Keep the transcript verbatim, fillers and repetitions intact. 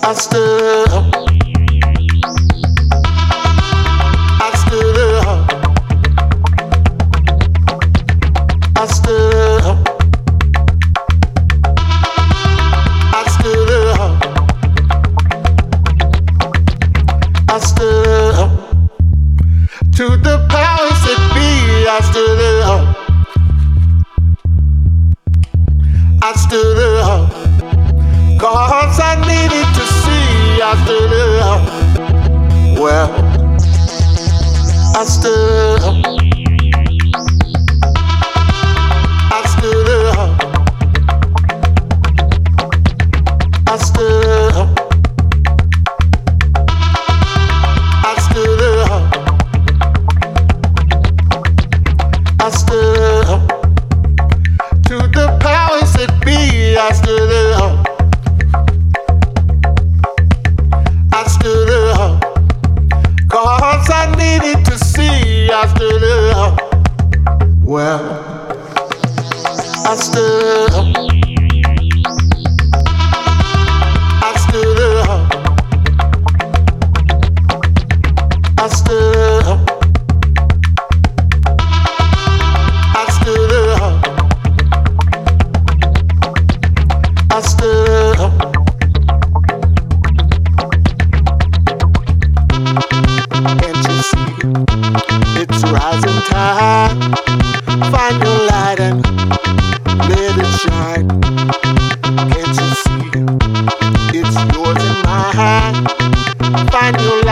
I stood up. I stood up. I stood up. I stood up. I stood up. To the powers that be, I stood up. I stood up. Cause I needed to see, I stood up. Well, I stood up. I stood up. I stood up. I stood up. I stood up. To the powers that be, I stood up. I stood up. Cause I needed to see, I stood up. Well, I stood up. I stood up. I stood up. I stood up. I stood up. Can't you see? It's rising tide. Find your light and let it shine. Can't you see? It's yours and mine. Find your